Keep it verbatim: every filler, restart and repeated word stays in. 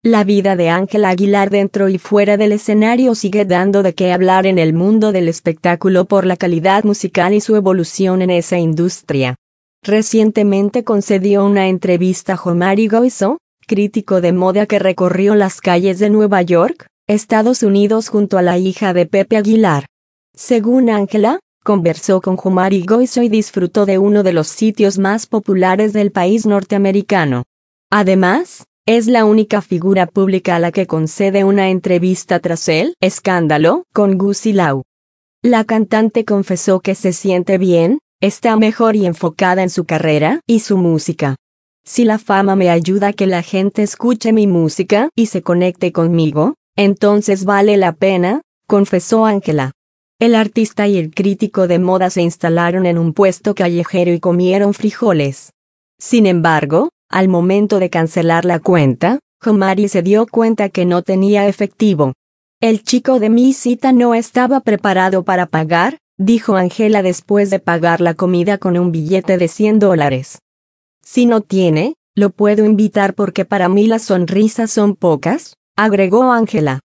La vida de Ángela Aguilar dentro y fuera del escenario sigue dando de qué hablar en el mundo del espectáculo por la calidad musical y su evolución en esa industria. Recientemente concedió una entrevista a Omari Goizo, crítico de moda que recorrió las calles de Nueva York, Estados Unidos junto a la hija de Pepe Aguilar. Según Ángela, conversó con Omari Goizo y disfrutó de uno de los sitios más populares del país norteamericano. Además, es la única figura pública a la que concede una entrevista tras el escándalo con Gucci Lau. La cantante confesó que se siente bien, está mejor y enfocada en su carrera y su música. Si la fama me ayuda a que la gente escuche mi música y se conecte conmigo, entonces vale la pena, confesó Ángela. El artista y el crítico de moda se instalaron en un puesto callejero y comieron frijoles. Sin embargo, al momento de cancelar la cuenta, Omari se dio cuenta que no tenía efectivo. El chico de mi cita no estaba preparado para pagar, dijo Ángela después de pagar la comida con un billete de cien dólares. Si no tiene, lo puedo invitar porque para mí las sonrisas son pocas, agregó Ángela.